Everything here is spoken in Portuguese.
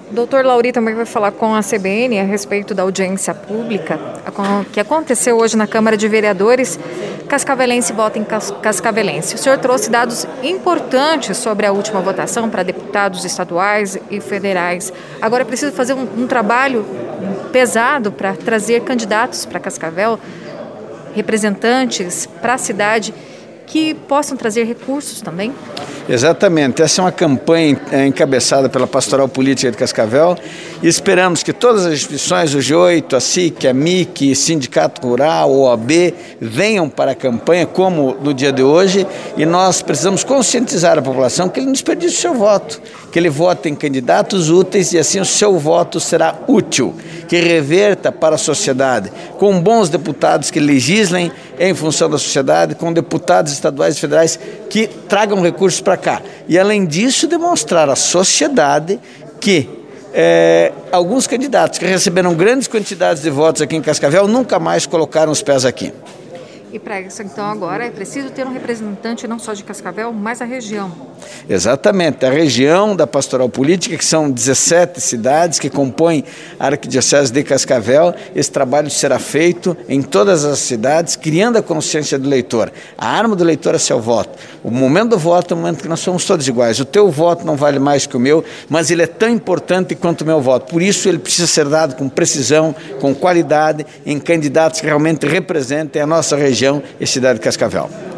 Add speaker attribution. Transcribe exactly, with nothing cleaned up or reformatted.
Speaker 1: O doutor Lauri também vai falar com a C B N a respeito da audiência pública que aconteceu hoje na Câmara de Vereadores. Cascavelense vota em Cascavelense. O senhor trouxe dados importantes sobre a última votação para deputados estaduais e federais. Agora é preciso fazer um, um trabalho pesado para trazer candidatos para Cascavel, representantes para a cidade que possam trazer recursos também?
Speaker 2: Exatamente, essa é uma campanha encabeçada pela Pastoral Política de Cascavel e esperamos que todas as instituições, o G oito, a S I C, a M I C, Sindicato Rural, o O A B, venham para a campanha como no dia de hoje, e nós precisamos conscientizar a população que ele não desperdice o seu voto, que ele vote em candidatos úteis e assim o seu voto será útil, que reverta para a sociedade, com bons deputados que legislem em função da sociedade, com deputados estaduais e federais que tragam recursos para cá. E, além disso, demonstrar à sociedade que é, alguns candidatos que receberam grandes quantidades de votos aqui em Cascavel nunca mais colocaram os pés aqui.
Speaker 1: E para isso, então, agora é preciso ter um representante não só de Cascavel, mas a região.
Speaker 2: Exatamente, a região da Pastoral Política, que são dezessete cidades que compõem a Arquidiocese de Cascavel. Esse trabalho será feito em todas as cidades, criando a consciência do eleitor. A arma do eleitor é seu voto. O momento do voto é o momento que nós somos todos iguais. O teu voto não vale mais que o meu, mas ele é tão importante quanto o meu voto. Por isso ele precisa ser dado com precisão, com qualidade, em candidatos que realmente representem a nossa região e cidade de Cascavel.